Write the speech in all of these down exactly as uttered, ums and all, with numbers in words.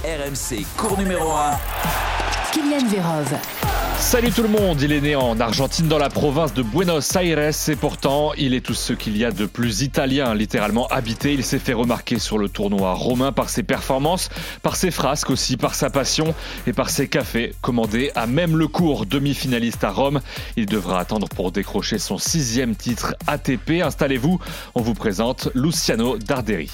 R M C, cours numéro un. Kylian Verov. Salut tout le monde, il est né en Argentine dans la province de Buenos Aires et pourtant il est tout ce qu'il y a de plus italien, littéralement habité. Il s'est fait remarquer sur le tournoi romain par ses performances, par ses frasques aussi, par sa passion et par ses cafés commandés à même le cours, demi-finaliste à Rome. Il devra attendre pour décrocher son sixième titre A T P. Installez-vous, on vous présente Luciano Darderi.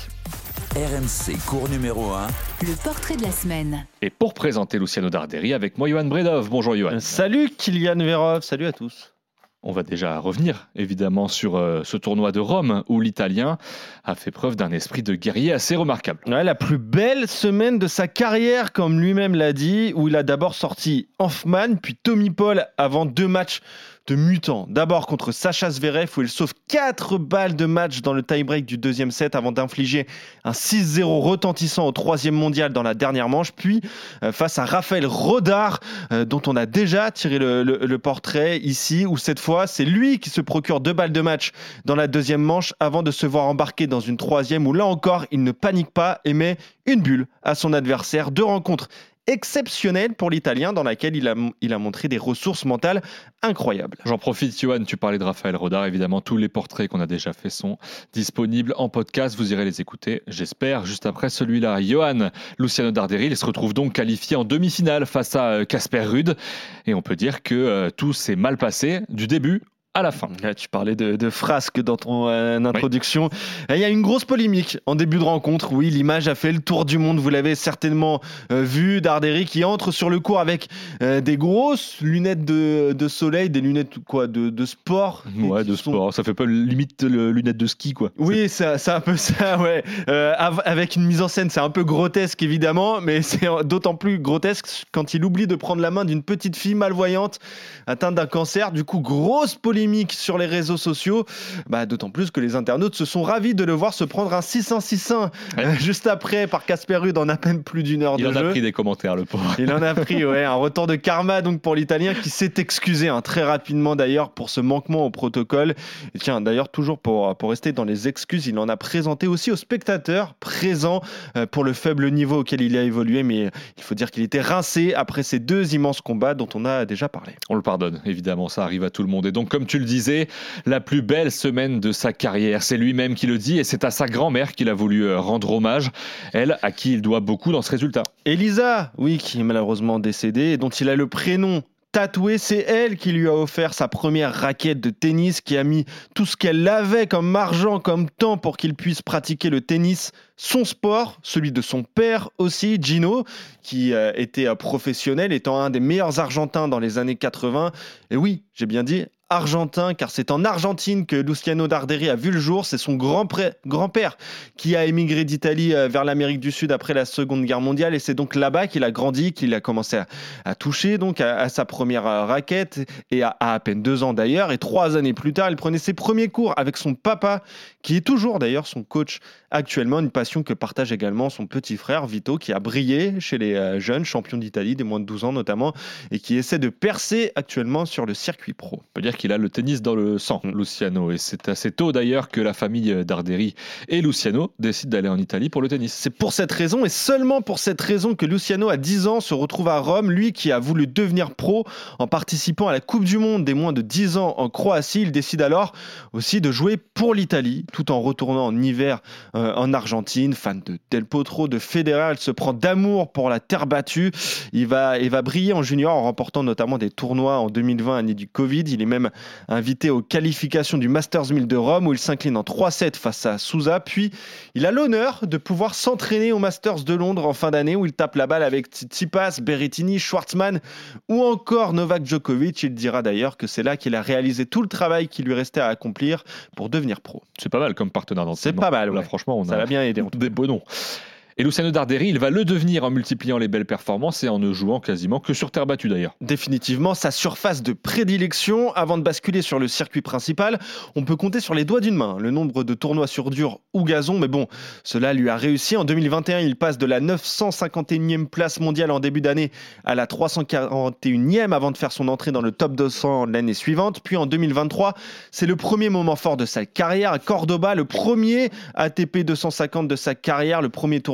R M C, cours numéro un. Le portrait de la semaine. Et pour présenter Luciano Darderi, avec moi Johan Bredov. Bonjour Johan. Salut Kylian Verov, salut à tous. On va déjà revenir évidemment sur euh, ce tournoi de Rome où l'Italien a fait preuve d'un esprit de guerrier assez remarquable. Ouais, la plus belle semaine de sa carrière, comme lui-même l'a dit, où il a d'abord sorti Hoffman, puis Tommy Paul avant deux matchs de mutants. D'abord contre Sacha Zverev où il sauve quatre balles de match dans le tie-break du deuxième set avant d'infliger un six zéro retentissant au troisième mondial dans la dernière manche. Puis euh, face à Raphaël Rodard euh, dont on a déjà tiré le, le, le portrait ici, où cette fois c'est lui qui se procure deux balles de match dans la deuxième manche avant de se voir embarquer dans une troisième où là encore il ne panique pas et met une bulle à son adversaire. Deux rencontres exceptionnelle pour l'Italien dans laquelle il a, il a montré des ressources mentales incroyables. J'en profite, Johan, tu parlais de Raphaël Rodard. Évidemment, tous les portraits qu'on a déjà faits sont disponibles en podcast. Vous irez les écouter, j'espère, juste après celui-là. Johan, Luciano Darderi, il se retrouve donc qualifié en demi-finale face à Casper Ruud. Et on peut dire que euh, tout s'est mal passé du début à la fin. Là, tu parlais de, de frasques dans ton euh, introduction. Oui. Il y a une grosse polémique en début de rencontre. Oui, l'image a fait le tour du monde. Vous l'avez certainement euh, vu. Darderi qui entre sur le court avec euh, des grosses lunettes de, de soleil, des lunettes quoi, de, de sport. Ouais, de sont... sport. Ça fait pas limite le, lunettes de ski, quoi. Oui, c'est, c'est un peu ça, ouais. Euh, avec une mise en scène, c'est un peu grotesque, évidemment, mais c'est d'autant plus grotesque quand il oublie de prendre la main d'une petite fille malvoyante atteinte d'un cancer. Du coup, grosse polémique sur les réseaux sociaux, bah, d'autant plus que les internautes se sont ravis de le voir se prendre un six un six un ouais. euh, juste après par Casper Ruud en à peine plus d'une heure il de jeu. Il en a pris des commentaires, le pauvre. Il en a pris, ouais, un retour de karma donc pour l'Italien qui s'est excusé hein, très rapidement d'ailleurs pour ce manquement au protocole. Et tiens, d'ailleurs, toujours pour, pour rester dans les excuses, il en a présenté aussi aux spectateurs présents euh, pour le faible niveau auquel il a évolué, mais il faut dire qu'il était rincé après ces deux immenses combats dont on a déjà parlé. On le pardonne, évidemment, ça arrive à tout le monde. Et donc, comme tu le disais, la plus belle semaine de sa carrière. C'est lui-même qui le dit et c'est à sa grand-mère qu'il a voulu rendre hommage. Elle, à qui il doit beaucoup dans ce résultat. Elisa, oui, qui est malheureusement décédée et dont il a le prénom tatoué, c'est elle qui lui a offert sa première raquette de tennis, qui a mis tout ce qu'elle avait comme argent, comme temps pour qu'il puisse pratiquer le tennis, son sport, celui de son père aussi, Gino, qui euh, était euh, professionnel, étant un des meilleurs Argentins dans les années quatre-vingts. Et oui, j'ai bien dit argentin, car c'est en Argentine que Luciano Darderi a vu le jour. C'est son grand-pré- grand-père qui a émigré d'Italie vers l'Amérique du Sud après la Seconde Guerre mondiale, et c'est donc là-bas qu'il a grandi, qu'il a commencé à, à toucher donc à, à sa première raquette, et à, à à peine deux ans d'ailleurs, et trois années plus tard, il prenait ses premiers cours avec son papa, qui est toujours d'ailleurs son coach actuellement, une passion que partage également son petit frère Vito, qui a brillé chez les jeunes champions d'Italie, des moins de douze ans notamment, et qui essaie de percer actuellement sur le circuit pro. On peut dire qu'il a le tennis dans le sang, Luciano, et c'est assez tôt d'ailleurs que la famille Darderi et Luciano décident d'aller en Italie pour le tennis. C'est pour cette raison et seulement pour cette raison que Luciano à dix ans se retrouve à Rome, lui qui a voulu devenir pro en participant à la Coupe du Monde des moins de dix ans en Croatie. Il décide alors aussi de jouer pour l'Italie tout en retournant en hiver euh, en Argentine. Fan de Del Potro, de Federer, il se prend d'amour pour la terre battue. Il va, il va briller en junior en remportant notamment des tournois en deux mille vingt, année du Covid. Il est même invité aux qualifications du Masters mille de Rome où il s'incline en trois sept face à Sousa. Puis il a l'honneur de pouvoir s'entraîner au Masters de Londres en fin d'année où il tape la balle avec Tsitsipas, Berrettini, Schwartzmann ou encore Novak Djokovic. Il dira d'ailleurs que c'est là qu'il a réalisé tout le travail qui lui restait à accomplir pour devenir pro. C'est pas mal comme partenaire d'entraînement. C'est pas mal, ouais. Là, franchement, on ça a va bien aider. Des beaux noms. Et Luciano Darderi, il va le devenir en multipliant les belles performances et en ne jouant quasiment que sur terre battue d'ailleurs. Définitivement, sa surface de prédilection. Avant de basculer sur le circuit principal, on peut compter sur les doigts d'une main le nombre de tournois sur dur ou gazon, mais bon, cela lui a réussi. En deux mille vingt et un, il passe de la neuf cent cinquante et unième place mondiale en début d'année à la trois cent quarante et unième avant de faire son entrée dans le top deux cents l'année suivante. Puis en deux mille vingt-trois, c'est le premier moment fort de sa carrière à Cordoba, le premier A T P deux cent cinquante de sa carrière, le premier tournoi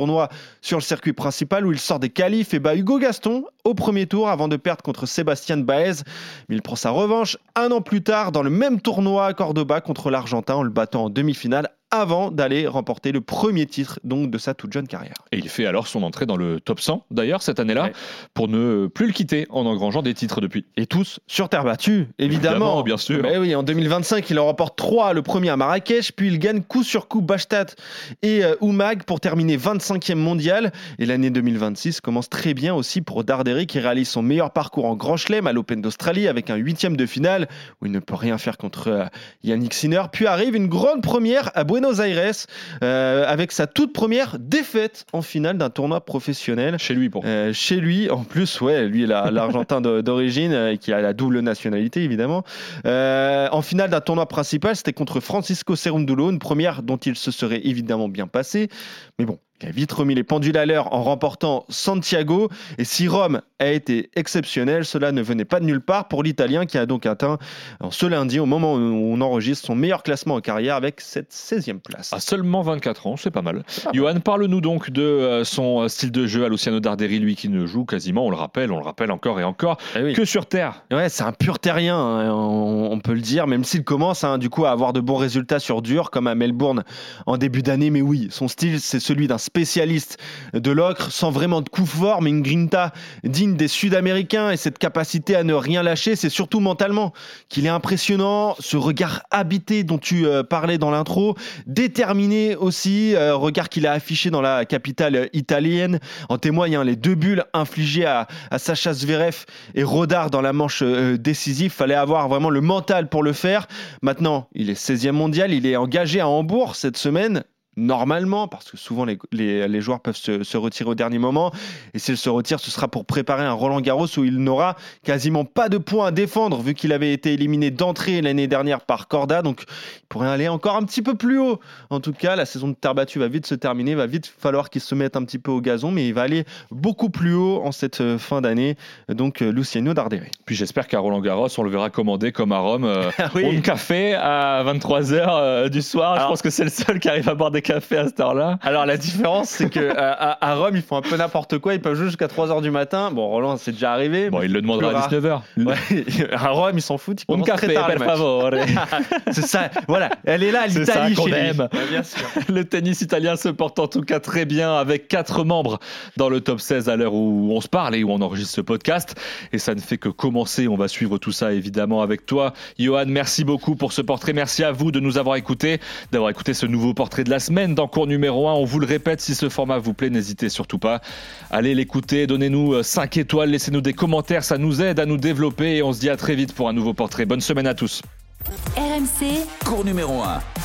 tournoi sur le circuit principal où il sort des qualifs et bat Hugo Gaston au premier tour avant de perdre contre Sébastien Baez. Mais il prend sa revanche un an plus tard dans le même tournoi à Cordoba contre l'Argentin en le battant en demi-finale avant d'aller remporter le premier titre donc de sa toute jeune carrière. Et il fait alors son entrée dans le top cent d'ailleurs cette année-là Ouais. pour ne plus le quitter en engrangeant des titres depuis. Et tous sur terre battue, évidemment. Évidemment, bien sûr. Mais oui, en deux mille vingt-cinq, il en remporte trois, le premier à Marrakech, puis il gagne coup sur coup Bastad et euh, Oumag pour terminer vingt-cinquième mondial. Et l'année deux mille vingt-six commence très bien aussi pour Darderi qui réalise son meilleur parcours en Grand Chelem à l'Open d'Australie avec un huitième de finale où il ne peut rien faire contre euh, Yannick Sinner. Puis arrive une grande première à Buenos Aires euh, avec sa toute première défaite en finale d'un tournoi professionnel. Chez lui pour. Euh, chez lui, en plus, ouais, lui, la- l'Argentin de- d'origine, euh, qui a la double nationalité, évidemment. Euh, en finale d'un tournoi principal, c'était contre Francisco Cerúndolo, une première dont il se serait évidemment bien passé. Mais bon, il a vite remis les pendules à l'heure en remportant Santiago. Et si Rome a été exceptionnel, cela ne venait pas de nulle part pour l'Italien qui a donc atteint en ce lundi, au moment où on enregistre, son meilleur classement en carrière avec cette seizième place. À seulement vingt-quatre ans, c'est pas mal. Johan, parle-nous donc de euh, son euh, style de jeu à Luciano Darderi, lui qui ne joue quasiment, on le rappelle, on le rappelle encore et encore, Eh oui. que sur terre. Ouais, c'est un pur terrien, hein, on, on peut le dire, même s'il commence hein, du coup à avoir de bons résultats sur dur, comme à Melbourne en début d'année. Mais oui, son style, c'est celui d'un spécialiste de l'ocre, sans vraiment de coup fort, mais une grinta digne des Sud-Américains. Et cette capacité à ne rien lâcher, c'est surtout mentalement qu'il est impressionnant. Ce regard habité dont tu euh, parlais dans l'intro, déterminé aussi, euh, regard qu'il a affiché dans la capitale euh, italienne. En témoignent hein, les deux bulles infligées à, à Sacha Zverev et Rodard dans la manche euh, décisive. Fallait avoir vraiment le mental pour le faire. Maintenant, il est seizième mondial, il est engagé à Hambourg cette semaine. Normalement, parce que souvent les, les, les joueurs peuvent se, se retirer au dernier moment, et s'il se retire, ce sera pour préparer un Roland-Garros où il n'aura quasiment pas de points à défendre, vu qu'il avait été éliminé d'entrée l'année dernière par Corda, donc il pourrait aller encore un petit peu plus haut. En tout cas, la saison de terre battue va vite se terminer, va vite falloir qu'il se mette un petit peu au gazon, mais il va aller beaucoup plus haut en cette euh, fin d'année, donc euh, Luciano Darderi. Puis j'espère qu'à Roland-Garros, on le verra commander comme à Rome, euh, Oui. un café à vingt-trois heures euh, du soir. Alors- Je pense que c'est le seul qui arrive à boire des cafés à cette heure-là. Alors la différence, c'est que à, à- à Rome, ils font un peu n'importe quoi, ils peuvent jouer jusqu'à trois heures du matin. Bon, Roland, c'est déjà arrivé. Bon, il le demandera plus à rare. dix-neuf heures. Ouais, à Rome, ils s'en foutent, ils Un commencent très café, tard le per match. favore. C'est ça, voilà, elle est là, C'est l'Italie ça qu'on chez lui. aime. Ouais, bien sûr. Le tennis italien se porte en tout cas très bien avec quatre membres dans le top seize à l'heure où on se parle et où on enregistre ce podcast. Et ça ne fait que commencer. On va suivre tout ça évidemment avec toi. Johan, merci beaucoup pour ce portrait. Merci à vous de nous avoir écoutés, d'avoir écouté ce nouveau portrait de la semaine dans cours numéro un. On vous le répète, si ce format vous plaît, n'hésitez surtout pas. Allez l'écouter, donnez-nous cinq étoiles, laissez-nous des commentaires. Ça nous aide à nous développer et on se dit à très vite pour un nouveau portrait. Bonne semaine à tous. R M C, Cours numéro un.